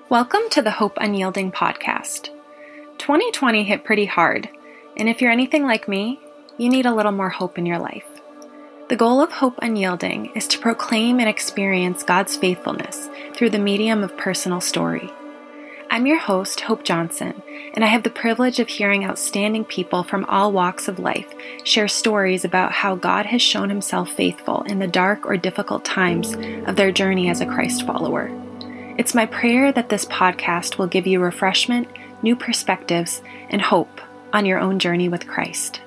Welcome to the Hope Unyielding podcast. 2020 hit pretty hard, and if you're anything like me, you need a little more hope in your life. The goal of Hope Unyielding is to proclaim and experience God's faithfulness through the medium of personal story. I'm your host, Hope Johnson, and I have the privilege of hearing outstanding people from all walks of life share stories about how God has shown himself faithful in the dark or difficult times of their journey as a Christ follower. It's my prayer that this podcast will give you refreshment, new perspectives, and hope on your own journey with Christ.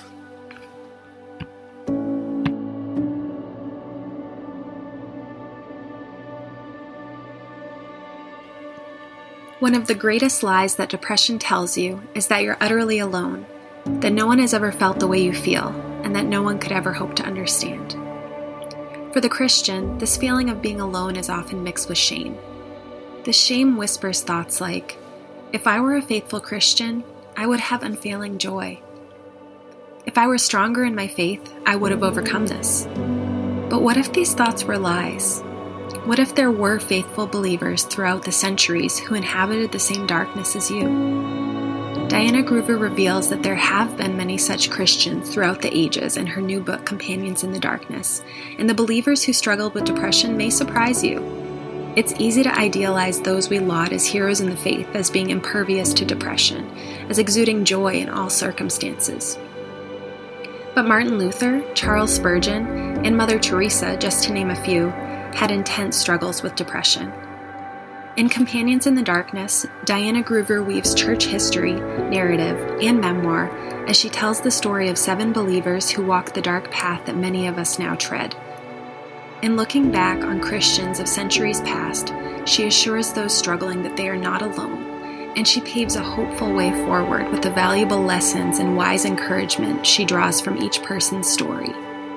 One of the greatest lies that depression tells you is that you're utterly alone, that no one has ever felt the way you feel, and that no one could ever hope to understand. For the Christian, this feeling of being alone is often mixed with shame. The shame whispers thoughts like, if I were a faithful Christian, I would have unfailing joy. If I were stronger in my faith, I would have overcome this. But what if these thoughts were lies? What if there were faithful believers throughout the centuries who inhabited the same darkness as you? Diana Gruver reveals that there have been many such Christians throughout the ages in her new book, Companions in the Darkness, and the believers who struggled with depression may surprise you. It's easy to idealize those we laud as heroes in the faith as being impervious to depression, as exuding joy in all circumstances. But Martin Luther, Charles Spurgeon, and Mother Teresa, just to name a few, had intense struggles with depression. In Companions in the Darkness, Diana Gruver weaves church history, narrative, and memoir as she tells the story of 7 believers who walked the dark path that many of us now tread. In looking back on Christians of centuries past, she assures those struggling that they are not alone, and she paves a hopeful way forward with the valuable lessons and wise encouragement she draws from each person's story.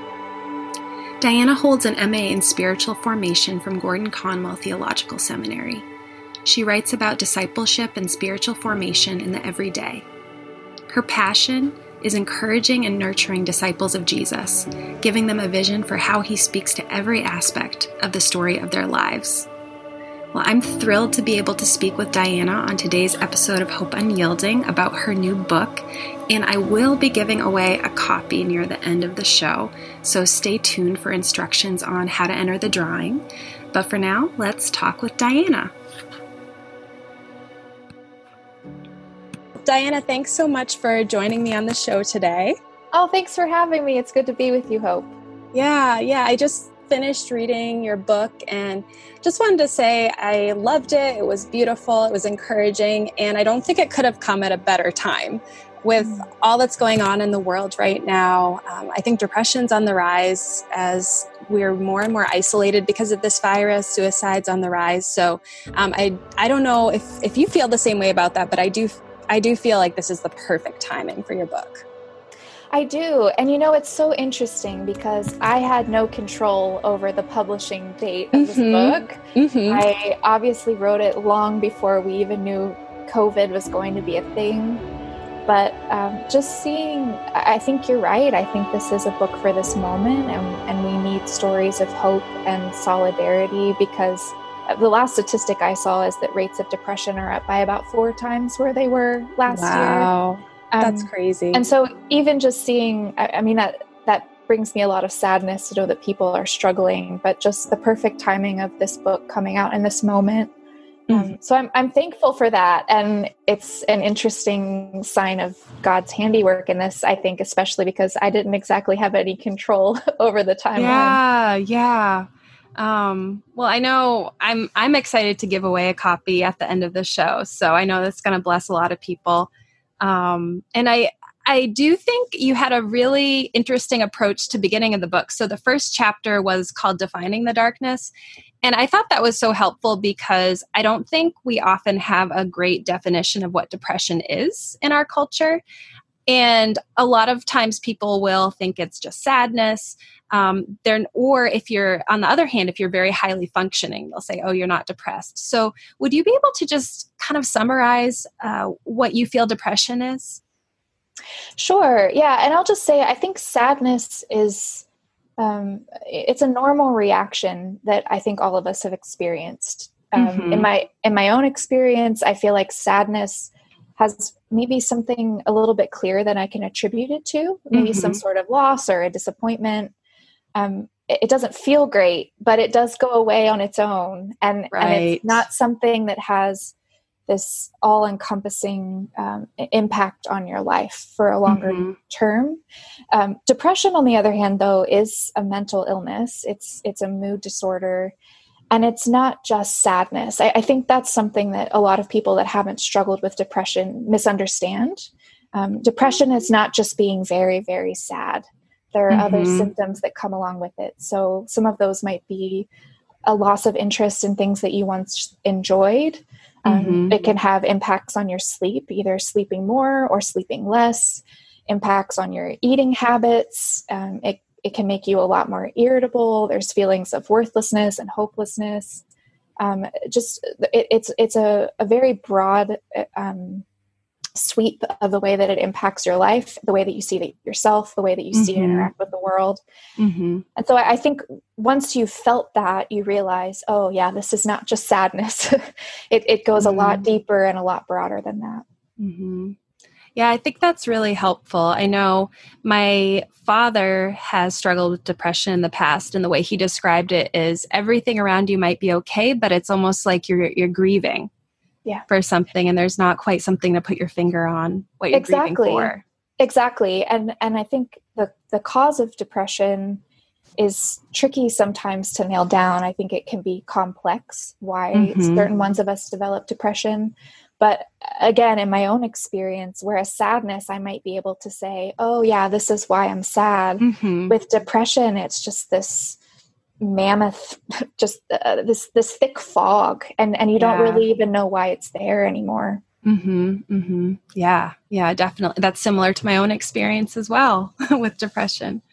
Diana holds an MA in Spiritual Formation from Gordon Conwell Theological Seminary. She writes about discipleship and spiritual formation in the everyday. Her passion is encouraging and nurturing disciples of Jesus, giving them a vision for how he speaks to every aspect of the story of their lives. Well, I'm thrilled to be able to speak with Diana on today's episode of Hope Unyielding about her new book, and I will be giving away a copy near the end of the show, so stay tuned for instructions on how to enter the drawing. But for now, let's talk with Diana. Diana, thanks so much for joining me on the show today. Oh, thanks for having me. It's good to be with you, Hope. Yeah. I just finished reading your book and just wanted to say I loved it. It was beautiful. It was encouraging. And I don't think it could have come at a better time. With all that's going on in the world right now, I think depression's on the rise as we're more and more isolated because of this virus. Suicide's on the rise. So I don't know if you feel the same way about that, but I do feel like this is the perfect timing for your book. I do. And it's so interesting because I had no control over the publishing date of this book. Mm-hmm. I obviously wrote it long before we even knew COVID was going to be a thing. But just seeing, I think you're right. I think this is a book for this moment, and we need stories of hope and solidarity because the last statistic I saw is that rates of depression are up by about 4 times where they were last year. Wow, that's crazy. And so even just seeing, that brings me a lot of sadness to know that people are struggling, but just the perfect timing of this book coming out in this moment. So I'm thankful for that. And it's an interesting sign of God's handiwork in this, I think, especially because I didn't exactly have any control over the timeline. Yeah. Well, I know I'm excited to give away a copy at the end of the show. So I know that's going to bless a lot of people. And I do think you had a really interesting approach to beginning of the book. So the first chapter was called Defining the Darkness. And I thought that was so helpful because I don't think we often have a great definition of what depression is in our culture. And a lot of times people will think it's just sadness. Or if you're, on the other hand, if you're very highly functioning, they'll say, oh, you're not depressed. So would you be able to just kind of summarize what you feel depression is? Sure. Yeah. And I'll just say, I think sadness is it's a normal reaction that I think all of us have experienced In my own experience, I feel like sadness has maybe something a little bit clearer than I can attribute it to, maybe some sort of loss or a disappointment. It doesn't feel great, but it does go away on its own. And it's not something that has this all-encompassing impact on your life for a longer term. Depression, on the other hand, though, is a mental illness. It's a mood disorder. And it's not just sadness. I think that's something that a lot of people that haven't struggled with depression misunderstand. Depression is not just being very, very sad. There are other symptoms that come along with it. So some of those might be a loss of interest in things that you once enjoyed. It can have impacts on your sleep, either sleeping more or sleeping less, impacts on your eating habits. It can make you a lot more irritable. There's feelings of worthlessness and hopelessness. It's a very broad sweep of the way that it impacts your life, the way that you see yourself, the way that you see and interact with the world. And so I think once you've felt that, you realize, oh yeah, this is not just sadness. It goes a lot deeper and a lot broader than that. Yeah, I think that's really helpful. I know my father has struggled with depression in the past, and the way he described it is everything around you might be okay, but it's almost like you're grieving for something, and there's not quite something to put your finger on what you're grieving for. Exactly. And I think the cause of depression is tricky sometimes to nail down. I think it can be complex why certain ones of us develop depression. But again, in my own experience, whereas sadness, I might be able to say, oh yeah, this is why I'm sad. With depression, it's just this mammoth, just this thick fog, and you don't really even know why it's there anymore. Yeah, definitely. That's similar to my own experience as well with depression.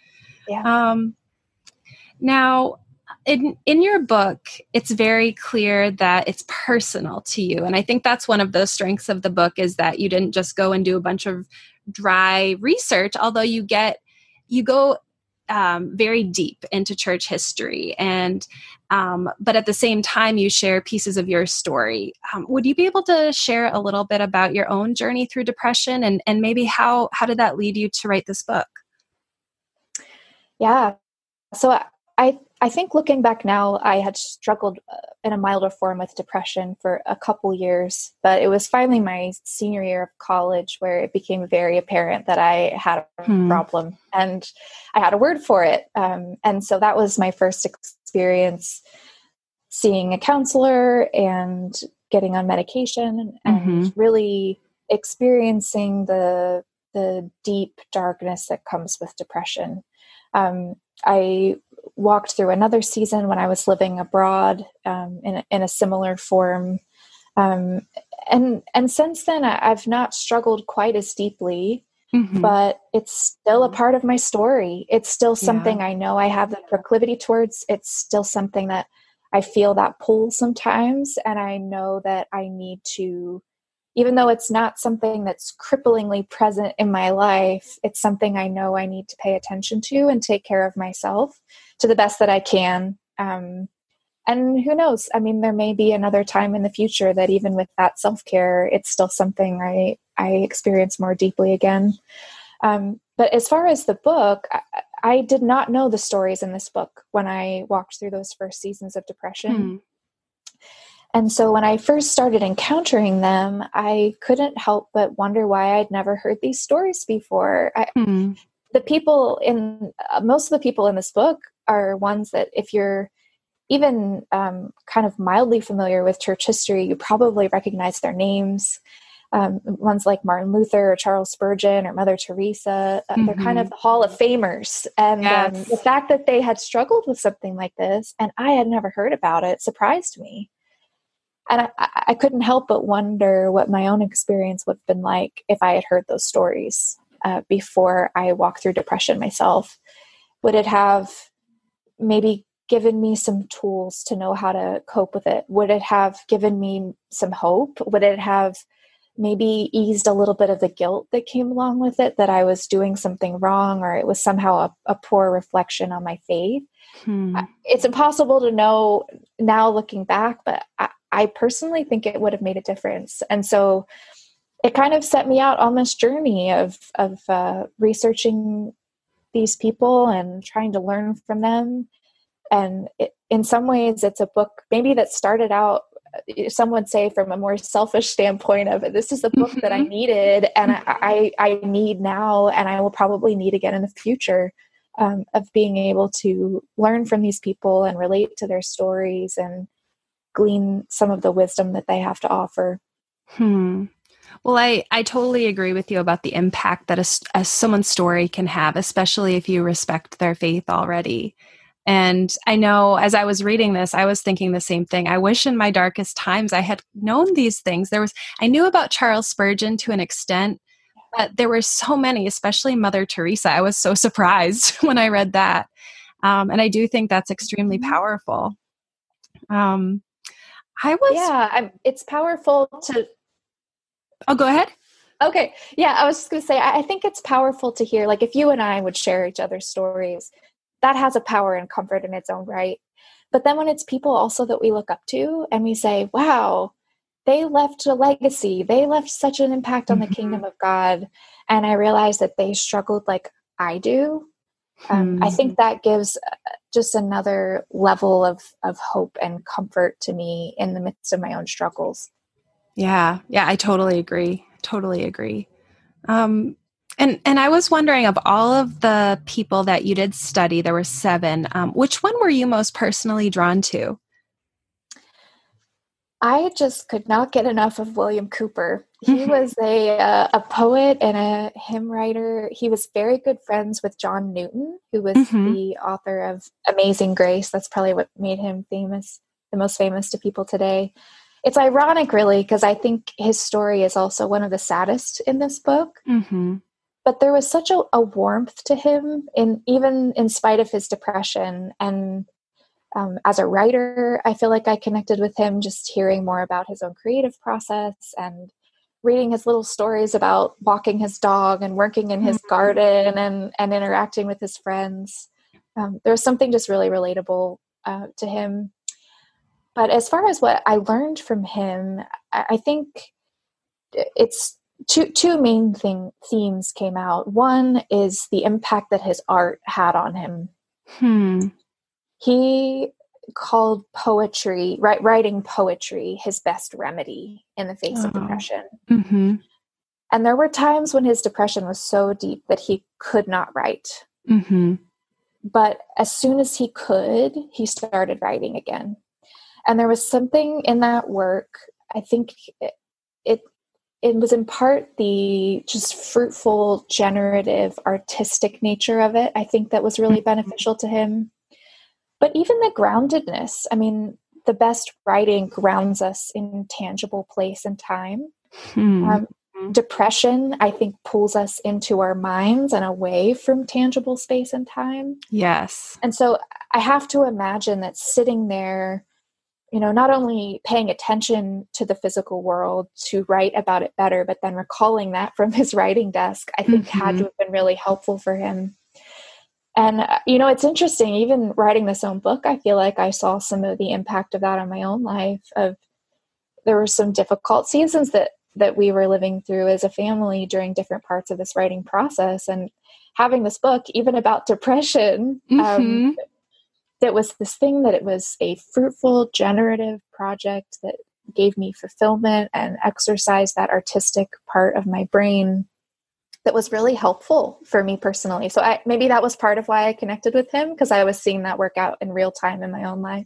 Now, in your book, it's very clear that it's personal to you. And I think that's one of the strengths of the book, is that you didn't just go and do a bunch of dry research, although you go very deep into church history. And but at the same time, you share pieces of your story. Would you be able to share a little bit about your own journey through depression, and maybe how did that lead you to write this book? Yeah. So I think looking back now, I had struggled in a milder form with depression for a couple years, but it was finally my senior year of college where it became very apparent that I had a problem, and I had a word for it. And so that was my first experience seeing a counselor and getting on medication and really experiencing the deep darkness that comes with depression. I walked through another season when I was living abroad in a similar form. And since then, I've not struggled quite as deeply, but it's still a part of my story. It's still something I know I have the proclivity towards. It's still something that I feel that pull sometimes. And I know that I need to, even though it's not something that's cripplingly present in my life, it's something I know I need to pay attention to and take care of myself to the best that I can. And who knows? I mean, there may be another time in the future that even with that self-care, it's still something I experience more deeply again. But as far as the book, I did not know the stories in this book when I walked through those first seasons of depression. And so when I first started encountering them, I couldn't help but wonder why I'd never heard these stories before. The people most of the people in this book are ones that if you're even kind of mildly familiar with church history, you probably recognize their names. Ones like Martin Luther or Charles Spurgeon or Mother Teresa, they're kind of the Hall of Famers. And the fact that they had struggled with something like this and I had never heard about it surprised me. And I couldn't help but wonder what my own experience would have been like if I had heard those stories before I walked through depression myself. Would it have maybe given me some tools to know how to cope with it? Would it have given me some hope? Would it have maybe eased a little bit of the guilt that came along with it, that I was doing something wrong or it was somehow a poor reflection on my faith? It's impossible to know now looking back, but I personally think it would have made a difference. And so it kind of set me out on this journey of researching these people and trying to learn from them. And in some ways, it's a book maybe that started out, some would say, from a more selfish standpoint of, this is the book that I needed and I need now, and I will probably need again in the future, of being able to learn from these people and relate to their stories and glean some of the wisdom that they have to offer. Well, I totally agree with you about the impact that someone's story can have, especially if you respect their faith already. And I know as I was reading this, I was thinking the same thing. I wish in my darkest times I had known these things. I knew about Charles Spurgeon to an extent, but there were so many, especially Mother Teresa. I was so surprised when I read that. And I do think that's extremely powerful. It's powerful to... Oh, go ahead. Okay. Yeah, I was just going to say, I think it's powerful to hear, like, if you and I would share each other's stories, that has a power and comfort in its own right. But then when it's people also that we look up to and we say, wow, they left a legacy, they left such an impact on the kingdom of God, and I realized that they struggled like I do, I think that gives just another level of hope and comfort to me in the midst of my own struggles. Yeah, I totally agree. And I was wondering, of all of the people that you did study, there were 7, which one were you most personally drawn to? I just could not get enough of William Cowper. He was a poet and a hymn writer. He was very good friends with John Newton, who was the author of Amazing Grace. That's probably what made him famous, the most famous to people today. It's ironic, really, because I think his story is also one of the saddest in this book. But there was such a warmth to him, even in spite of his depression. And as a writer, I feel like I connected with him just hearing more about his own creative process and reading his little stories about walking his dog and working in his garden and interacting with his friends. There was something just really relatable to him. But as far as what I learned from him, I think it's two main themes came out. One is the impact that his art had on him. He called poetry, writing poetry, his best remedy in the face of depression. And there were times when his depression was so deep that he could not write. But as soon as he could, he started writing again. And there was something in that work, I think it was in part the just fruitful, generative, artistic nature of it, I think, that was really beneficial to him. But even the groundedness, I mean, the best writing grounds us in tangible place and time. Depression, I think, pulls us into our minds and away from tangible space and time. Yes. And so I have to imagine that sitting there, not only paying attention to the physical world to write about it better, but then recalling that from his writing desk, I think had to have been really helpful for him. And, it's interesting, even writing this own book, I feel like I saw some of the impact of that on my own life. There were some difficult seasons that we were living through as a family during different parts of this writing process. And having this book, even about depression, that was this thing that it was a fruitful, generative project that gave me fulfillment and exercised that artistic part of my brain that was really helpful for me personally. So maybe that was part of why I connected with him, because I was seeing that work out in real time in my own life.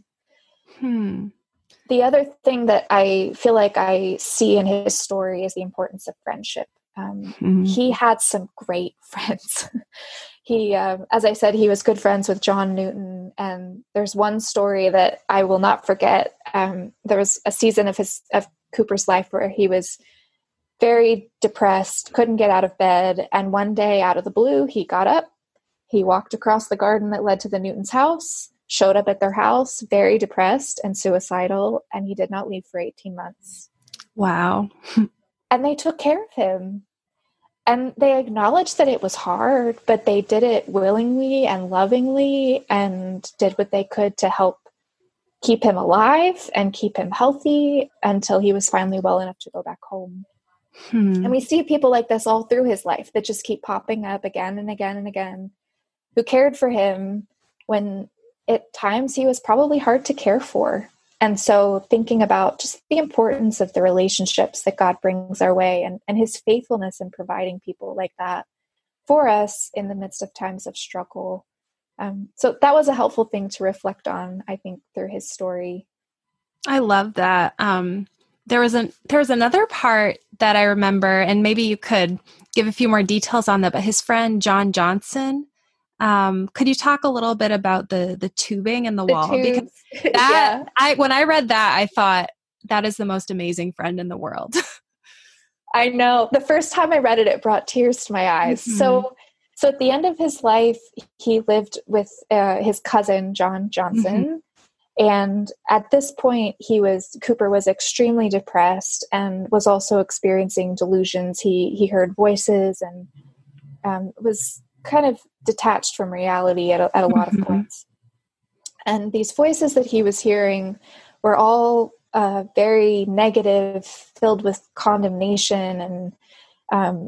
The other thing that I feel like I see in his story is the importance of friendship. He had some great friends. He, as I said, he was good friends with John Newton. And there's one story that I will not forget. There was a season of Cowper's life where he was very depressed, couldn't get out of bed. And one day, out of the blue, he got up, he walked across the garden that led to the Newtons' house, showed up at their house, very depressed and suicidal, and he did not leave for 18 months. Wow. And they took care of him. And they acknowledged that it was hard, but they did it willingly and lovingly and did what they could to help keep him alive and keep him healthy until he was finally well enough to go back home. And we see people like this all through his life that just keep popping up again and again and again, who cared for him when at times he was probably hard to care for. And so thinking about just the importance of the relationships that God brings our way and his faithfulness in providing people like that for us in the midst of times of struggle. So that was a helpful thing to reflect on, I think, through his story. I love that. There was another part that I remember, and maybe you could give a few more details on that, but his friend, John Johnson, could you talk a little bit about the tubing in the wall? Tubes. Because that, when I read that, I thought that is the most amazing friend in the world. I know. The first time I read it, it brought tears to my eyes. So at the end of his life, he lived with his cousin, John Johnson. And at this point, Cooper was extremely depressed and was also experiencing delusions. He heard voices and was kind of detached from reality at a lot of points. And these voices that he was hearing were all very negative, filled with condemnation, and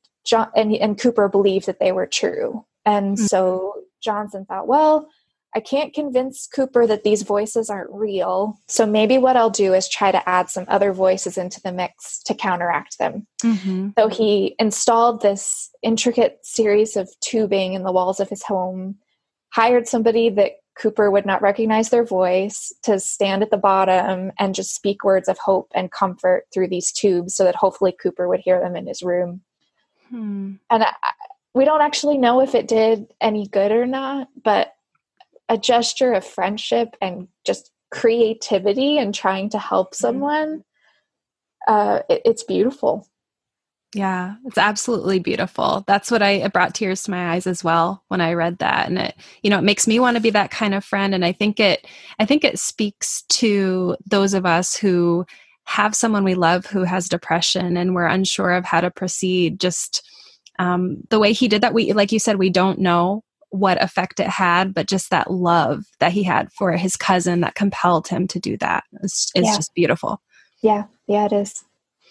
Cooper believed that they were true. And so Johnson thought, well, I can't convince Cooper that these voices aren't real. So maybe what I'll do is try to add some other voices into the mix to counteract them. So he installed this intricate series of tubing in the walls of his home, hired somebody that Cooper would not recognize their voice to stand at the bottom and just speak words of hope and comfort through these tubes so that hopefully Cooper would hear them in his room. And we don't actually know if it did any good or not, but a gesture of friendship and just creativity and trying to help someone, it's beautiful. Yeah, it's absolutely beautiful. That's what it brought tears to my eyes as well when I read that. And it makes me want to be that kind of friend. And I think it speaks to those of us who have someone we love who has depression and we're unsure of how to proceed. Just the way he did that, like you said, we don't know what effect it had, but just that love that he had for his cousin that compelled him to do that is just beautiful. Yeah, it is.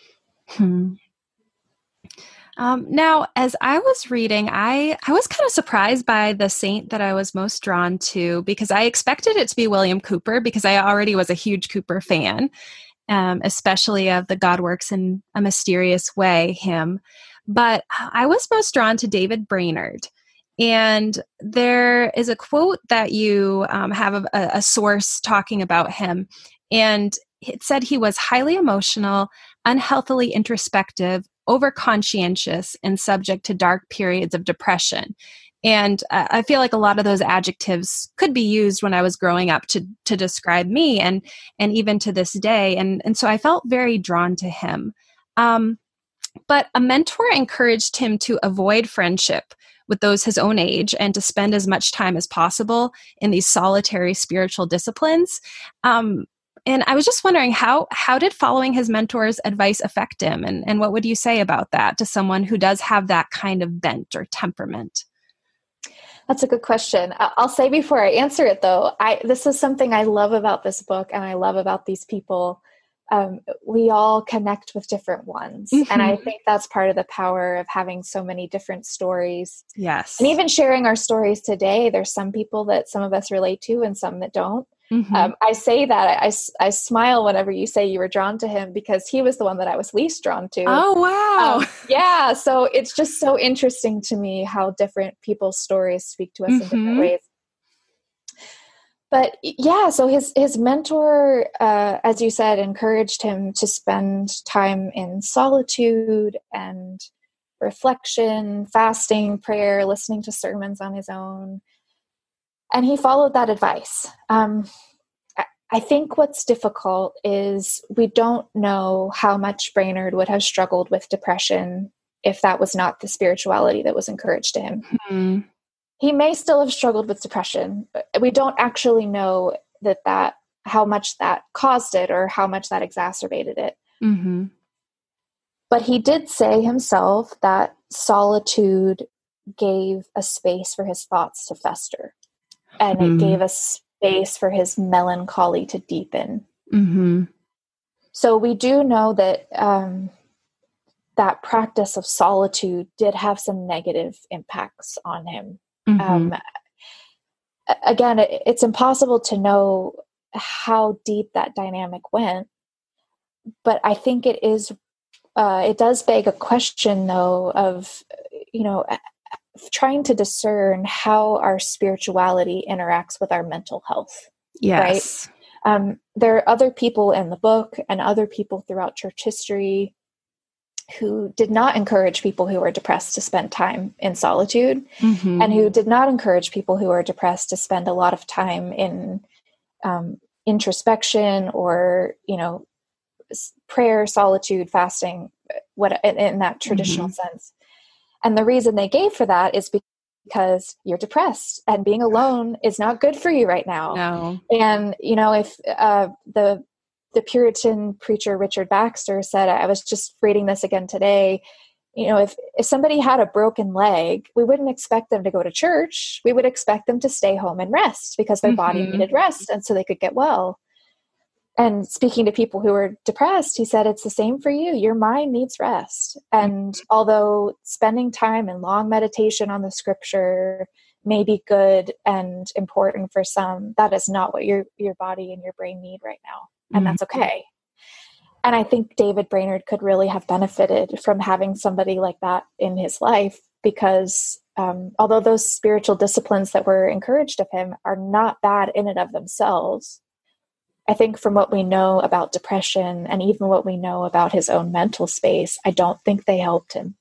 Now, as I was reading, I was kind of surprised by the saint that I was most drawn to, because I expected it to be William Cooper, because I already was a huge Cooper fan, especially of the God Works in a Mysterious Way hymn. But I was most drawn to David Brainerd. And there is a quote that you have a source talking about him. And it said he was highly emotional, unhealthily introspective, overconscientious, and subject to dark periods of depression. And I feel like a lot of those adjectives could be used when I was growing up to describe me and even to this day. And so I felt very drawn to him. But a mentor encouraged him to avoid friendship with those his own age and to spend as much time as possible in these solitary spiritual disciplines. And I was just wondering, how did following his mentor's advice affect him? And what would you say about that to someone who does have that kind of bent or temperament? That's a good question. I'll say before I answer it, though, this is something I love about this book and I love about these people. We all connect with different ones. And I think that's part of the power of having so many different stories. Yes. And even sharing our stories today, there's some people that some of us relate to and some that don't. I say that I smile whenever you say you were drawn to him, because he was the one that I was least drawn to. Oh, wow. Yeah. So it's just so interesting to me how different people's stories speak to us in different ways. But yeah, so his mentor, as you said, encouraged him to spend time in solitude and reflection, fasting, prayer, listening to sermons on his own. And he followed that advice. I think what's difficult is we don't know how much Brainerd would have struggled with depression if that was not the spirituality that was encouraged to him. He may still have struggled with depression, but we don't actually know that how much that caused it or how much that exacerbated it. But he did say himself that solitude gave a space for his thoughts to fester. And it gave us space for his melancholy to deepen. Mm-hmm. So we do know that that practice of solitude did have some negative impacts on him. Mm-hmm. Again, it's impossible to know how deep that dynamic went, but I think it does beg a question, though, of, trying to discern how our spirituality interacts with our mental health. Yes. Right? There are other people in the book and other people throughout church history who did not encourage people who were depressed to spend time in solitude, mm-hmm. and who did not encourage people who are depressed to spend a lot of time in introspection or, prayer, solitude, fasting, what in that traditional mm-hmm. sense. And the reason they gave for that is because you're depressed and being alone is not good for you right now. No. And, if the Puritan preacher Richard Baxter said, I was just reading this again today, if somebody had a broken leg, we wouldn't expect them to go to church. We would expect them to stay home and rest because their body needed rest and so they could get well. And speaking to people who are depressed, he said, it's the same for you. Your mind needs rest. And although spending time in long meditation on the scripture may be good and important for some, that is not what your body and your brain need right now. And that's okay. And I think David Brainerd could really have benefited from having somebody like that in his life, because although those spiritual disciplines that were encouraged of him are not bad in and of themselves, I think from what we know about depression and even what we know about his own mental space, I don't think they helped him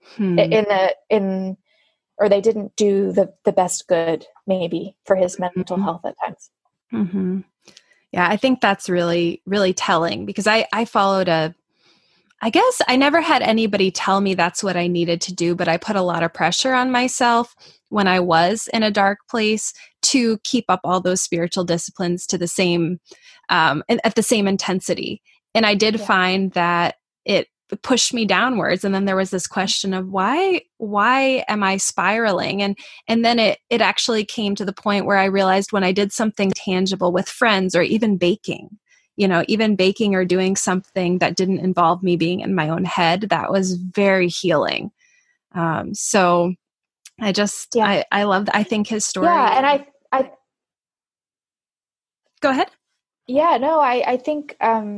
or they didn't do the best good maybe for his mental health at times. Mm-hmm. Yeah, I think that's really, really telling, because I followed I guess I never had anybody tell me that's what I needed to do, but I put a lot of pressure on myself when I was in a dark place to keep up all those spiritual disciplines to the same, at the same intensity. And I did find that it pushed me downwards. And then there was this question of why am I spiraling? And then it actually came to the point where I realized when I did something tangible with friends, or even baking, or doing something that didn't involve me being in my own head, that was very healing. So I just, I love that. I think his story. Yeah. And I go ahead. Yeah, no, I think,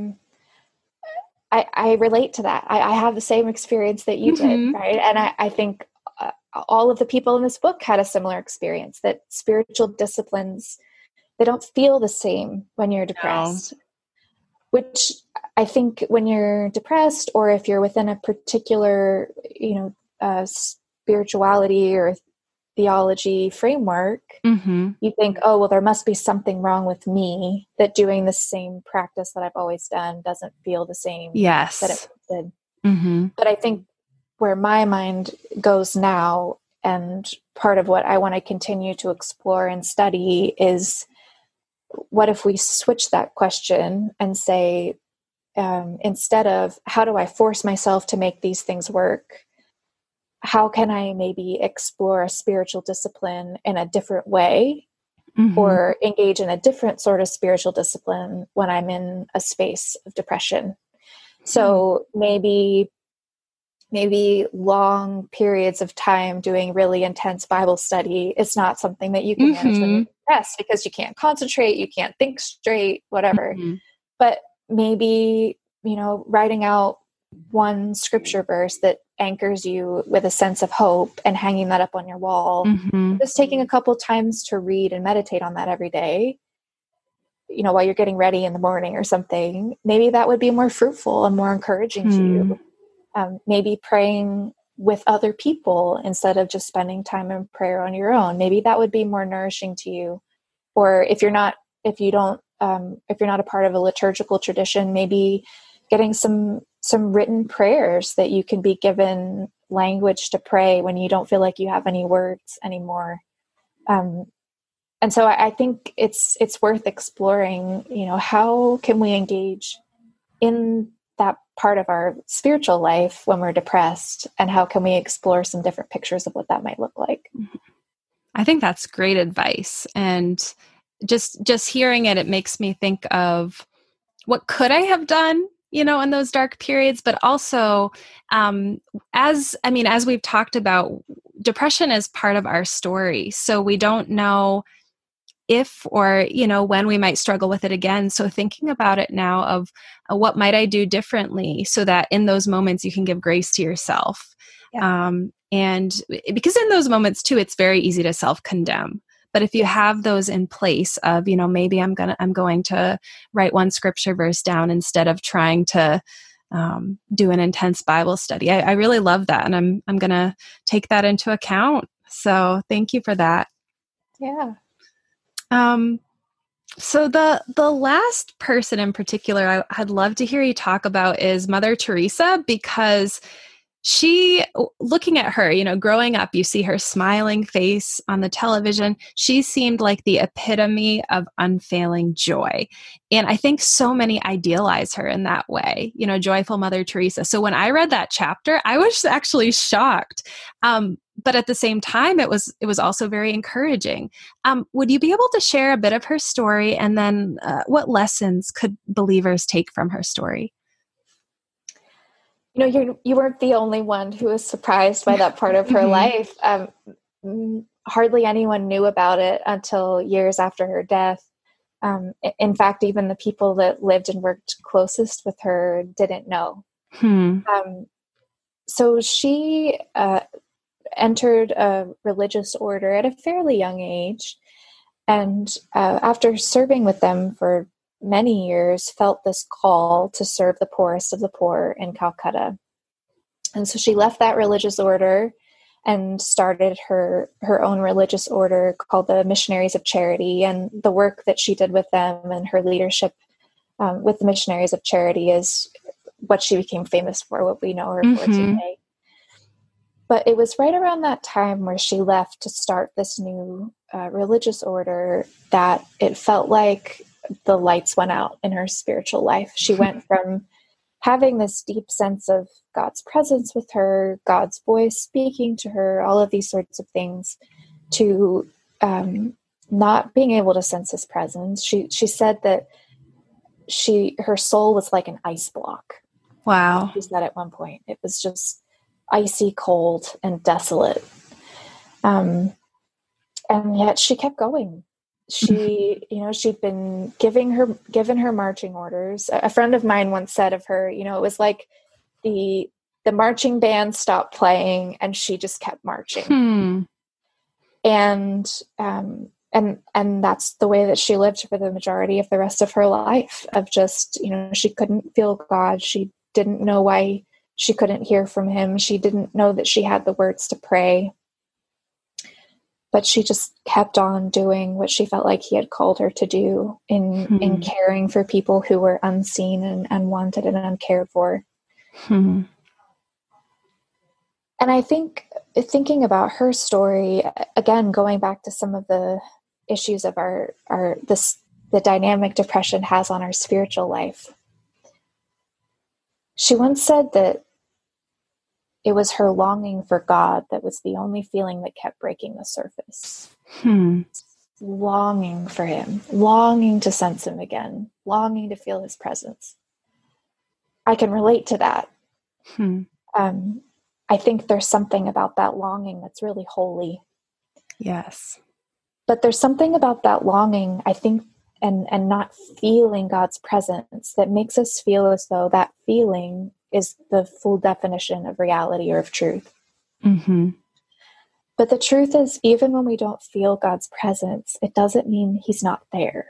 I relate to that. I have the same experience that you did, right? And I think all of the people in this book had a similar experience, that spiritual disciplines, they don't feel the same when you're depressed. No. Which I think when you're depressed, or if you're within a particular, spirituality or theology framework, you think, oh, well, there must be something wrong with me, that doing the same practice that I've always done doesn't feel the same that it did. But I think where my mind goes now, and part of what I want to continue to explore and study, is what if we switch that question and say, instead of how do I force myself to make these things work, how can I maybe explore a spiritual discipline in a different way, or engage in a different sort of spiritual discipline when I'm in a space of depression? So maybe long periods of time doing really intense Bible study is not something that you can manage when you're depressed, because you can't concentrate, you can't think straight, whatever. But maybe, writing out one scripture verse that anchors you with a sense of hope and hanging that up on your wall, just taking a couple times to read and meditate on that every day, while you're getting ready in the morning or something, maybe that would be more fruitful and more encouraging to you. Maybe praying with other people instead of just spending time in prayer on your own, maybe that would be more nourishing to you. Or if you're not a part of a liturgical tradition, maybe getting some written prayers that you can be given language to pray when you don't feel like you have any words anymore. And so I think it's worth exploring, how can we engage in that part of our spiritual life when we're depressed, and how can we explore some different pictures of what that might look like? I think that's great advice. And just hearing it, it makes me think of what could I have done, in those dark periods, but also, as we've talked about, depression is part of our story. So we don't know if or, when we might struggle with it again. So thinking about it now of what might I do differently so that in those moments you can give grace to yourself. Yeah. And because in those moments too, it's very easy to self-condemn. But if you have those in place of, maybe I'm going to write one scripture verse down instead of trying to do an intense Bible study. I really love that. And I'm going to take that into account. So thank you for that. Yeah. So the last person in particular I'd love to hear you talk about is Mother Teresa, because looking at her, growing up, you see her smiling face on the television. She seemed like the epitome of unfailing joy. And I think so many idealize her in that way, joyful Mother Teresa. So when I read that chapter, I was actually shocked. But at the same time, it was also very encouraging. Would you be able to share a bit of her story, and then what lessons could believers take from her story? You weren't the only one who was surprised by that part of her life. Hardly anyone knew about it until years after her death. In fact, even the people that lived and worked closest with her didn't know. So she entered a religious order at a fairly young age, and after serving with them for many years, felt this call to serve the poorest of the poor in Calcutta. And so she left that religious order and started her own religious order called the Missionaries of Charity. And the work that she did with them and her leadership with the Missionaries of Charity is what she became famous for, what we know her for today. But it was right around that time where she left to start this new religious order that it felt like the lights went out in her spiritual life. She went from having this deep sense of God's presence with her, God's voice speaking to her, all of these sorts of things, to not being able to sense his presence. She said that her soul was like an ice block. Wow. She said at one point, it was just icy cold and desolate. And yet she kept going. She'd been given her marching orders. A friend of mine once said of her, it was like the marching band stopped playing and she just kept marching. And that's the way that she lived for the majority of the rest of her life, of just, she couldn't feel God. She didn't know why she couldn't hear from him. She didn't know that she had the words to pray. But she just kept on doing what she felt like he had called her to do in caring for people who were unseen and unwanted and uncared for. And I think thinking about her story, again, going back to some of the issues of the dynamic depression has on our spiritual life. She once said that it was her longing for God that was the only feeling that kept breaking the surface. Longing for him, longing to sense him again, longing to feel his presence. I can relate to that. I think there's something about that longing that's really holy. Yes. But there's something about that longing, I think, and not feeling God's presence that makes us feel as though that feeling is the full definition of reality or of truth. But the truth is, even when we don't feel God's presence, it doesn't mean he's not there.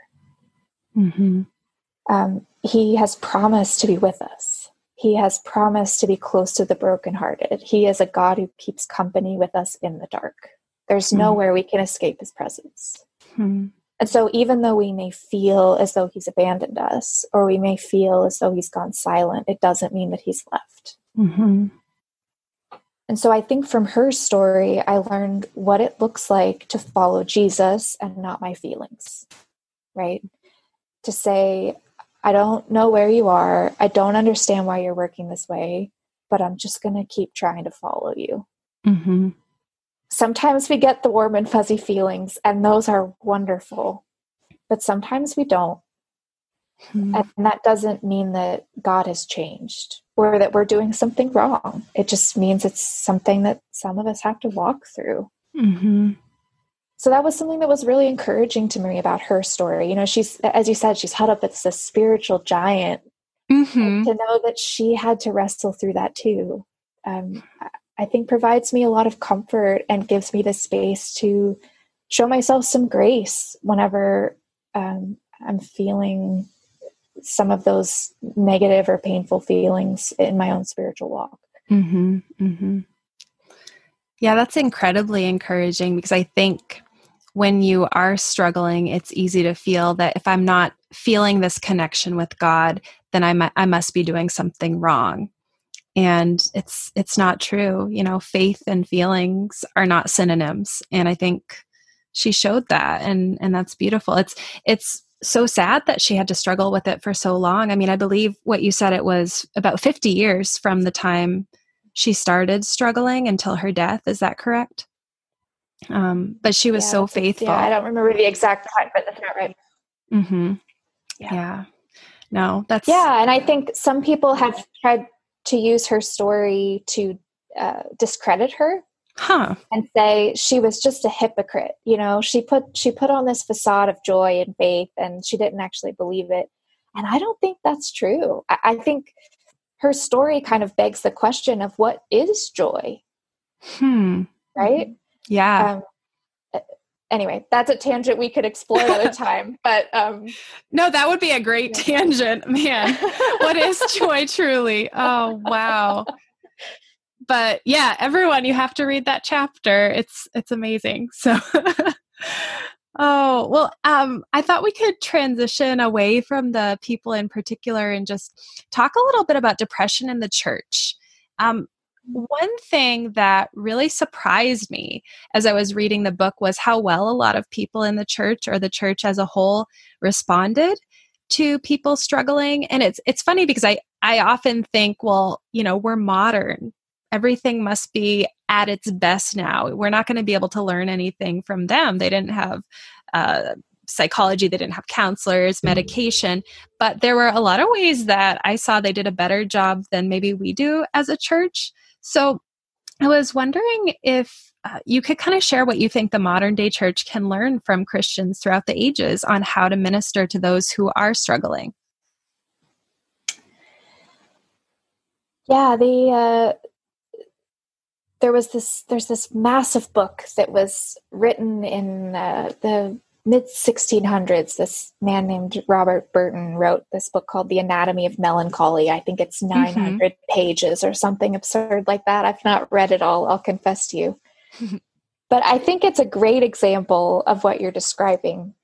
He has promised to be with us. He has promised to be close to the brokenhearted. He is a God who keeps company with us in the dark. There's nowhere we can escape his presence. And so even though we may feel as though he's abandoned us, or we may feel as though he's gone silent, it doesn't mean that he's left. And so I think from her story, I learned what it looks like to follow Jesus and not my feelings, right? To say, I don't know where you are. I don't understand why you're working this way, but I'm just going to keep trying to follow you. Sometimes we get the warm and fuzzy feelings, and those are wonderful. but sometimes we don't. Hmm. And that doesn't mean that God has changed or that we're doing something wrong. It just means it's something that some of us have to walk through. Mm-hmm. So that was something that was really encouraging to me about her story. You know, she's, as you said, she's held up as a spiritual giant. Mm-hmm. And to know that she had to wrestle through that too, I think provides me a lot of comfort and gives me the space to show myself some grace whenever I'm feeling some of those negative or painful feelings in my own spiritual walk. Mm-hmm. Mm-hmm. Yeah, that's incredibly encouraging, because I think when you are struggling, it's easy to feel that if I'm not feeling this connection with God, then I must be doing something wrong. And it's not true. You know, faith and feelings are not synonyms. And I think she showed that, and that's beautiful. It's so sad that she had to struggle with it for so long. I mean, I believe what you said, it was about 50 years from the time she started struggling until her death. Is that correct? But she was so faithful. Yeah, I don't remember the exact time, but that's not right. Mm-hmm. Yeah. No, that's... Yeah, and I think some people have tried to use her story to discredit her. And say she was just a hypocrite. You know, she put on this facade of joy and faith, and she didn't actually believe it. And I don't think that's true. I think her story kind of begs the question of what is joy, right? Yeah. Anyway, that's a tangent we could explore another time. But no, that would be a great tangent, man. What is joy truly? Oh, wow. But yeah, everyone, you have to read that chapter. It's amazing. So, oh, well, I thought we could transition away from the people in particular and just talk a little bit about depression in the church. One thing that really surprised me as I was reading the book was how well a lot of people in the church, or the church as a whole, responded to people struggling. And it's funny because I often think, well, you know, we're modern. Everything must be at its best now. We're not going to be able to learn anything from them. They didn't have psychology. They didn't have counselors, medication. But there were a lot of ways that I saw they did a better job than maybe we do as a church. So I was wondering if you could kind of share what you think the modern day church can learn from Christians throughout the ages on how to minister to those who are struggling. Yeah, there's this massive book that was written in the mid 1600s. This man named Robert Burton wrote this book called The Anatomy of Melancholy. I think it's 900 pages or something absurd like that. I've not read it all, I'll confess to you. But I think it's a great example of what you're describing.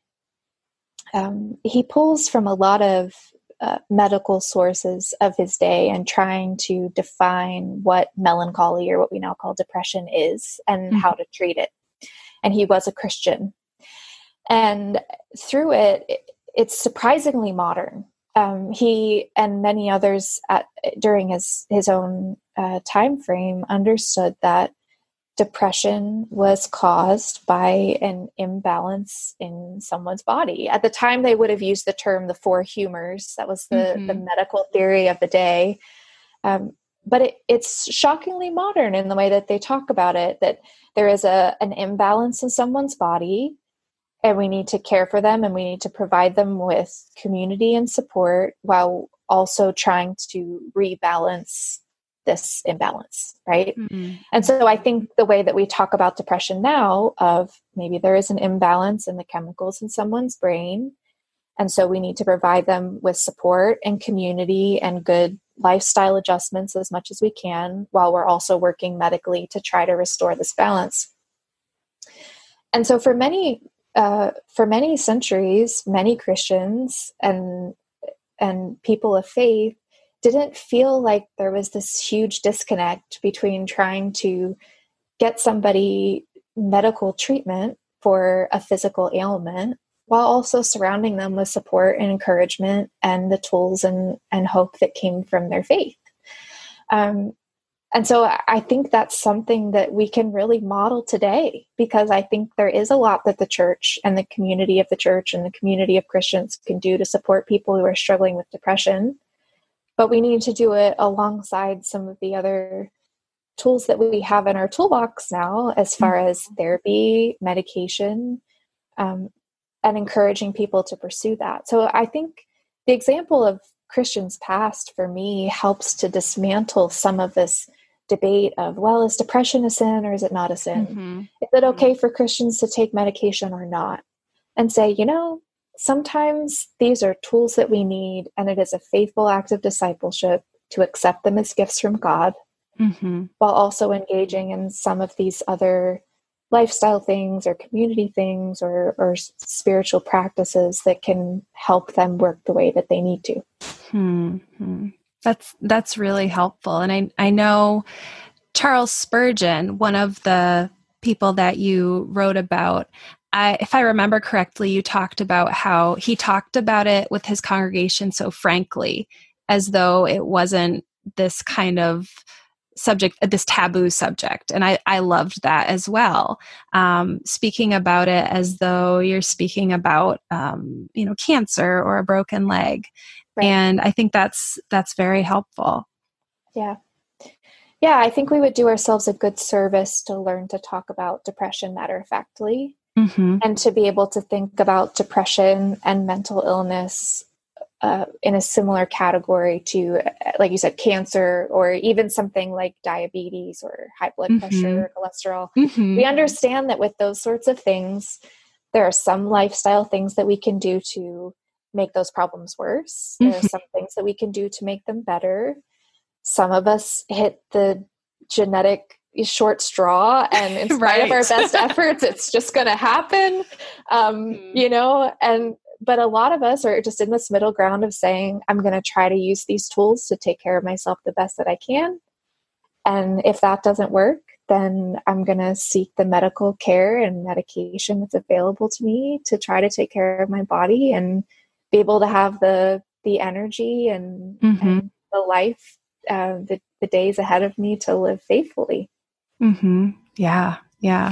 He pulls from a lot of medical sources of his day and trying to define what melancholy, or what we now call depression, is, and how to treat it. And he was a Christian. And through it, it's surprisingly modern. He and many others during his own time frame understood that depression was caused by an imbalance in someone's body. At the time, they would have used the term the four humors. That was the medical theory of the day. But it's shockingly modern in the way that they talk about it, that there is an imbalance in someone's body, and we need to care for them, and we need to provide them with community and support while also trying to rebalance this imbalance, right? And so I think the way that we talk about depression now, of maybe there is an imbalance in the chemicals in someone's brain, and so we need to provide them with support and community and good lifestyle adjustments as much as we can, while we're also working medically to try to restore this balance. And so for many centuries, many Christians and people of faith didn't feel like there was this huge disconnect between trying to get somebody medical treatment for a physical ailment while also surrounding them with support and encouragement and the tools and hope that came from their faith. And so I think that's something that we can really model today, because I think there is a lot that the church and the community of the church and the community of Christians can do to support people who are struggling with depression. But we need to do it alongside some of the other tools that we have in our toolbox now, as far as therapy, medication, and encouraging people to pursue that. So I think the example of Christians past, for me, helps to dismantle some of this debate of, well, is depression a sin or is it not a sin? Mm-hmm. Is it okay for Christians to take medication or not? And say, sometimes these are tools that we need, and it is a faithful act of discipleship to accept them as gifts from God, while also engaging in some of these other lifestyle things or community things or spiritual practices that can help them work the way that they need to. That's really helpful. And I know Charles Spurgeon, one of the people that you wrote about, if I remember correctly, you talked about how he talked about it with his congregation so frankly, as though it wasn't this kind of subject, this taboo subject. And I loved that as well. Speaking about it as though you're speaking about, cancer or a broken leg. Right. And I think that's very helpful. Yeah. Yeah. I think we would do ourselves a good service to learn to talk about depression matter-of-factly, and to be able to think about depression and mental illness in a similar category to, like you said, cancer, or even something like diabetes or high blood pressure or cholesterol. We understand that with those sorts of things, there are some lifestyle things that we can do to make those problems worse. There are some things that we can do to make them better. Some of us hit the genetic short straw, and in spite of our best efforts, it's just going to happen, but a lot of us are just in this middle ground of saying, I'm going to try to use these tools to take care of myself the best that I can. And if that doesn't work, then I'm going to seek the medical care and medication that's available to me to try to take care of my body and be able to have the energy and the life, the days ahead of me to live faithfully. Yeah. Yeah.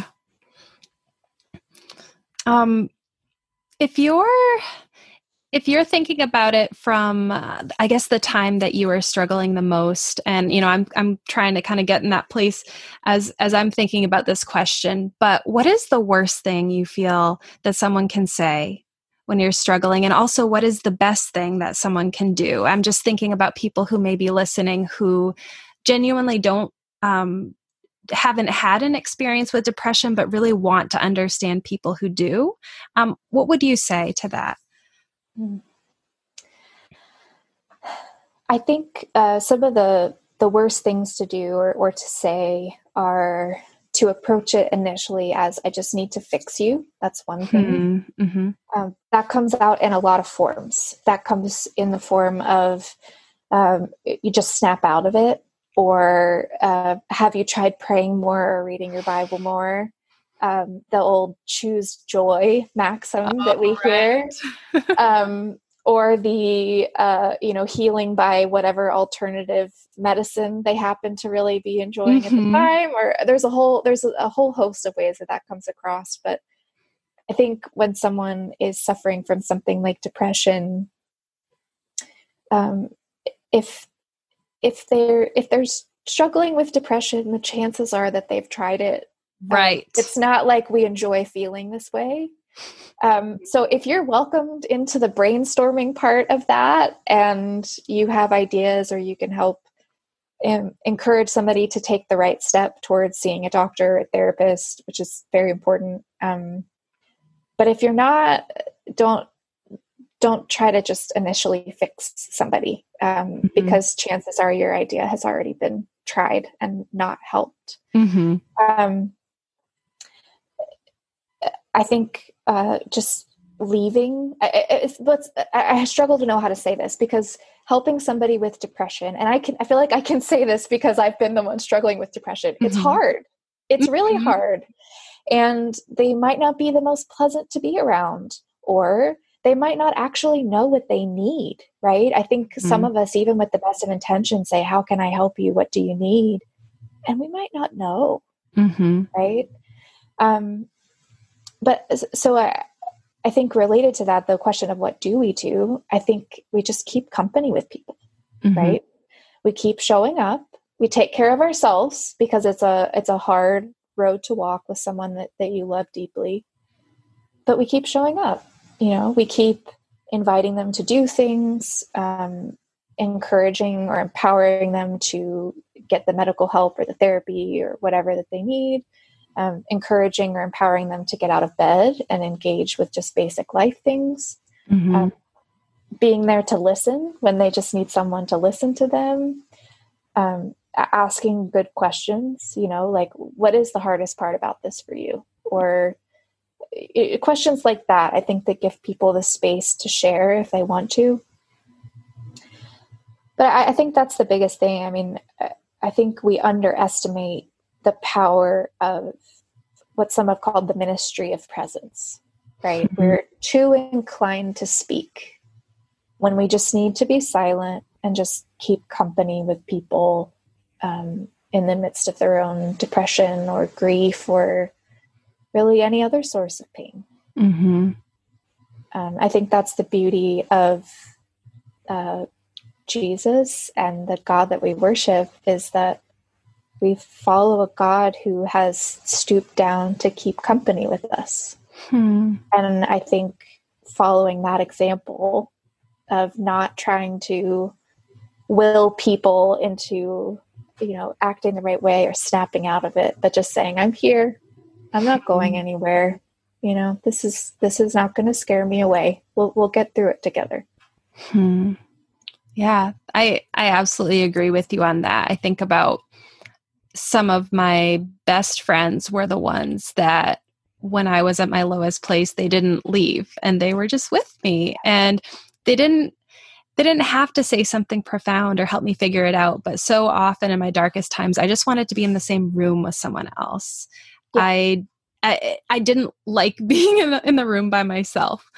If you're thinking about it from, I guess, the time that you were struggling the most, and I'm trying to kind of get in that place as I'm thinking about this question. But what is the worst thing you feel that someone can say when you're struggling, and also what is the best thing that someone can do? I'm just thinking about people who may be listening who genuinely haven't had an experience with depression, but really want to understand people who do. What would you say to that? I think some of the worst things to do or to say are to approach it initially as, I just need to fix you. That's one thing. That comes out in a lot of forms. That comes in the form of you just snap out of it. Or have you tried praying more or reading your Bible more? The old choose joy maxim that we hear. Or the, healing by whatever alternative medicine they happen to really be enjoying at the time. Or there's a whole host of ways that comes across. But I think when someone is suffering from something like depression, if they're struggling with depression, the chances are that they've tried it. Right. It's not like we enjoy feeling this way. So if you're welcomed into the brainstorming part of that, and you have ideas, or you can help encourage somebody to take the right step towards seeing a doctor or a therapist, which is very important. But if you're not, don't try to just initially fix somebody, because chances are your idea has already been tried and not helped. I think just leaving, I struggle to know how to say this, because helping somebody with depression, and I feel like I can say this because I've been the one struggling with depression. It's hard. It's really hard. And they might not be the most pleasant to be around, or they might not actually know what they need, right? I think some of us, even with the best of intentions, say, how can I help you? What do you need? and we might not know. Right. But so I think related to that, the question of what do we do, I think we just keep company with people, right? We keep showing up. We take care of ourselves because it's a hard road to walk with someone that you love deeply. But we keep showing up, we keep inviting them to do things, encouraging or empowering them to get the medical help or the therapy or whatever that they need, encouraging or empowering them to get out of bed and engage with just basic life things, being there to listen when they just need someone to listen to them, asking good questions, like, what is the hardest part about this for you? Or questions like that, I think that give people the space to share if they want to. But I think that's the biggest thing. I mean, I think we underestimate the power of what some have called the ministry of presence, right? We're too inclined to speak when we just need to be silent and just keep company with people in the midst of their own depression or grief or really any other source of pain. I think that's the beauty of Jesus and the God that we worship, is that we follow a God who has stooped down to keep company with us. And I think following that example of not trying to will people into, acting the right way or snapping out of it, but just saying, I'm here. I'm not going anywhere. This is not going to scare me away. We'll get through it together. Yeah, I absolutely agree with you on that. I think about some of my best friends were the ones that when I was at my lowest place, they didn't leave and they were just with me, and they didn't have to say something profound or help me figure it out. But so often in my darkest times, I just wanted to be in the same room with someone else. Yeah. I didn't like being in the room by myself.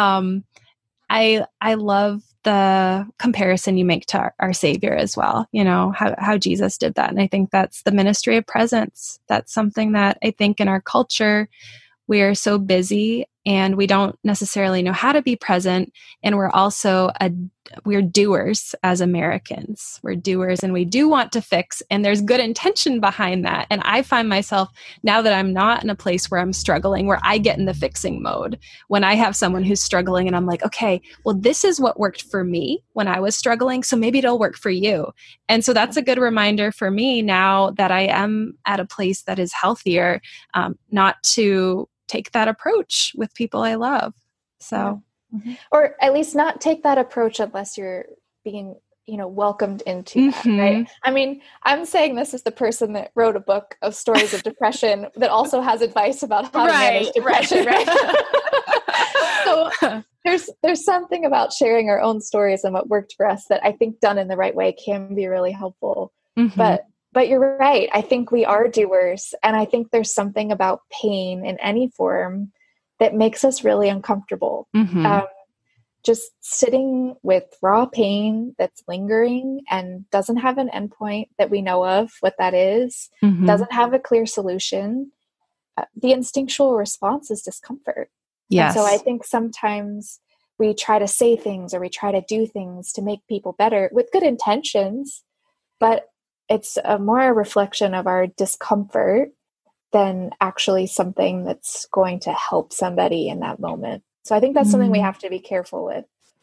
I love the comparison you make to our Savior as well, how Jesus did that. And I think that's the ministry of presence. That's something that I think in our culture, we are so busy and we don't necessarily know how to be present. And we're also we're doers as Americans. We're doers and we do want to fix, and there's good intention behind that. And I find myself, now that I'm not in a place where I'm struggling, where I get in the fixing mode, when I have someone who's struggling and I'm like, okay, well, this is what worked for me when I was struggling, so maybe it'll work for you. And so that's a good reminder for me now that I am at a place that is healthier, not to take that approach with people I love. So, or at least not take that approach unless you're being, welcomed into that, right? I mean, I'm saying this as the person that wrote a book of stories of depression that also has advice about how to manage depression, right? So there's something about sharing our own stories and what worked for us that I think done in the right way can be really helpful. But you're right. I think we are doers. And I think there's something about pain in any form that makes us really uncomfortable. Just sitting with raw pain that's lingering and doesn't have an endpoint that we know of what that is, doesn't have a clear solution. The instinctual response is discomfort. Yes. And so I think sometimes we try to say things or we try to do things to make people better with good intentions, but it's more a reflection of our discomfort than actually something that's going to help somebody in that moment. So I think that's something we have to be careful with.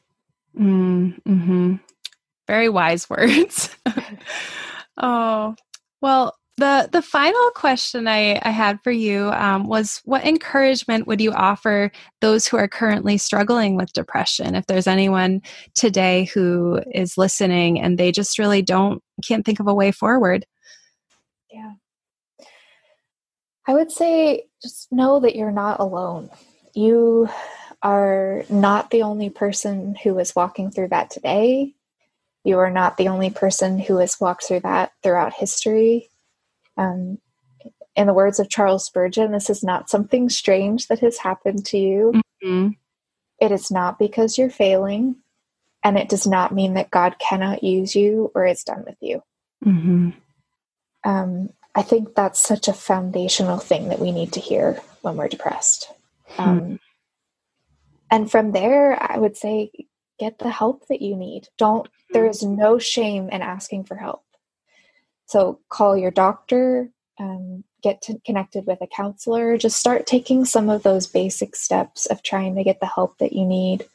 Very wise words. Oh, well, the final question I had for you was, what encouragement would you offer those who are currently struggling with depression? If there's anyone today who is listening and they just really can't think of a way forward. Yeah. I would say just know that you're not alone. You are not the only person who is walking through that today. You are not the only person who has walked through that throughout history. In the words of Charles Spurgeon, this is not something strange that has happened to you. It is not because you're failing, and it does not mean that God cannot use you or is done with you. I think that's such a foundational thing that we need to hear when we're depressed. And from there, I would say, get the help that you need. There is no shame in asking for help. So call your doctor, get connected with a counselor, just start taking some of those basic steps of trying to get the help that you need.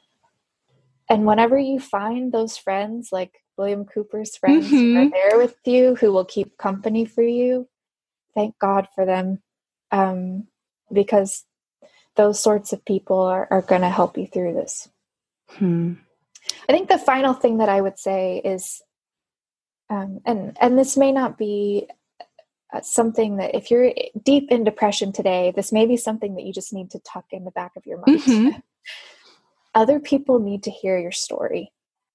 And whenever you find those friends, like William Cooper's friends who are there with you, who will keep company for you, thank God for them, because those sorts of people are going to help you through this. I think the final thing that I would say is, and this may not be something that, if you're deep in depression today, this may be something that you just need to tuck in the back of your mind. Other people need to hear your story,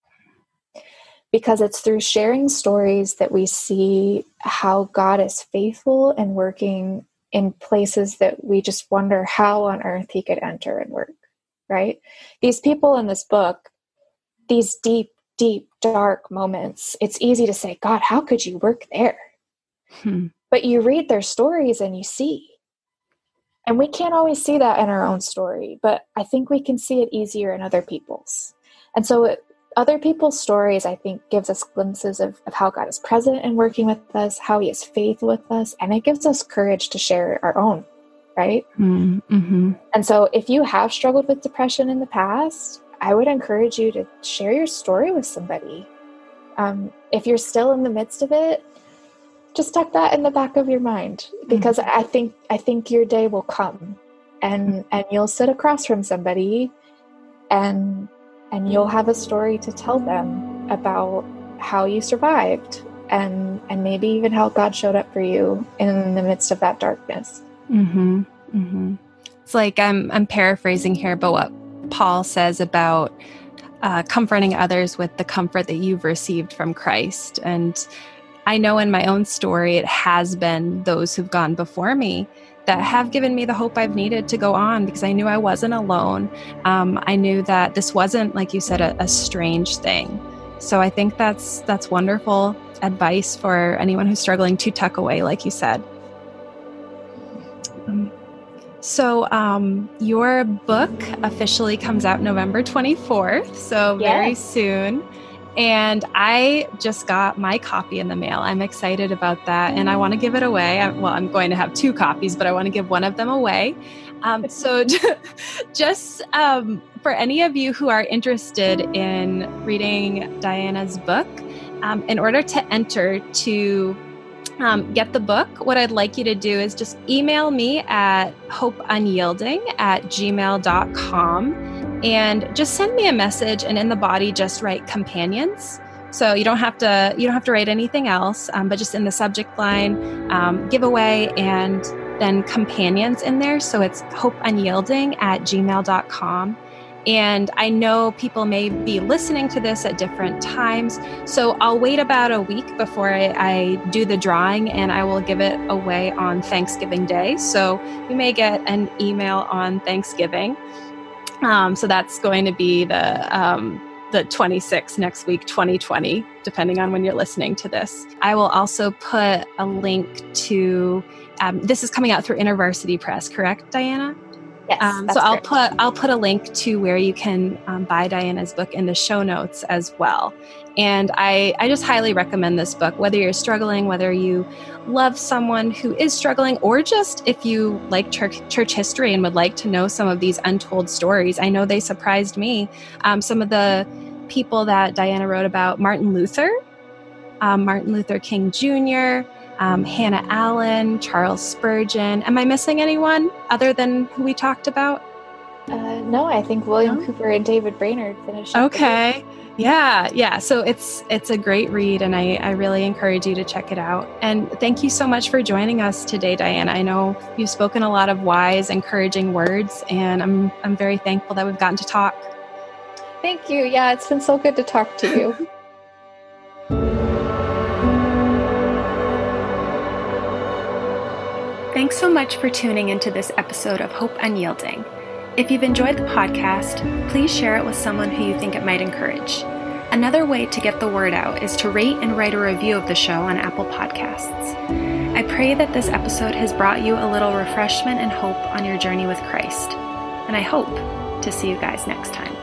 because it's through sharing stories that we see how God is faithful and working in places that we just wonder how on earth he could enter and work, right? These people in this book, these deep, deep, dark moments, it's easy to say, God, how could you work there? But you read their stories and you see. And we can't always see that in our own story, but I think we can see it easier in other people's. And so other people's stories, I think, gives us glimpses of how God is present and working with us, how he is faithful with us, and it gives us courage to share our own, right? And so if you have struggled with depression in the past, I would encourage you to share your story with somebody. If you're still in the midst of it, just tuck that in the back of your mind, because I think your day will come, and you'll sit across from somebody and you'll have a story to tell them about how you survived and maybe even how God showed up for you in the midst of that darkness. It's like I'm paraphrasing here, but what Paul says about comforting others with the comfort that you've received from Christ. And I know in my own story, it has been those who've gone before me that have given me the hope I've needed to go on, because I knew I wasn't alone. I knew that this wasn't, like you said, a strange thing. So I think that's wonderful advice for anyone who's struggling to tuck away, like you said. So your book officially comes out November 24th, so very soon. And I just got my copy in the mail. I'm excited about that. And I want to give it away. I'm going to have 2 copies, but I want to give one of them away. So just for any of you who are interested in reading Diana's book, in order to enter to get the book, what I'd like you to do is just email me at hopeunyielding@gmail.com. And just send me a message, and in the body, just write companions. So you don't have to write anything else, but just in the subject line, giveaway, and then companions in there. So it's hopeunyielding@gmail.com. And I know people may be listening to this at different times, so I'll wait about a week before I do the drawing, and I will give it away on Thanksgiving Day. So you may get an email on Thanksgiving. So that's going to be the 26th next week, 2020, depending on when you're listening to this. I will also put a link to, this is coming out through InterVarsity Press, correct, Diana? Yes. So I'll put a link to where you can buy Diana's book in the show notes as well. And I just highly recommend this book, whether you're struggling, whether you love someone who is struggling, or just if you like church history and would like to know some of these untold stories. I know they surprised me. Some of the people that Diana wrote about: Martin Luther King Jr., Hannah Allen, Charles Spurgeon. Am I missing anyone other than who we talked about? No, I think William Cooper and David Brainerd finished. Okay. Yeah. So it's a great read, and I really encourage you to check it out. And thank you so much for joining us today, Diana. I know you've spoken a lot of wise, encouraging words, and I'm very thankful that we've gotten to talk. Thank you. Yeah, it's been so good to talk to you. Thanks so much for tuning into this episode of Hope Unyielding. If you've enjoyed the podcast, please share it with someone who you think it might encourage. Another way to get the word out is to rate and write a review of the show on Apple Podcasts. I pray that this episode has brought you a little refreshment and hope on your journey with Christ. And I hope to see you guys next time.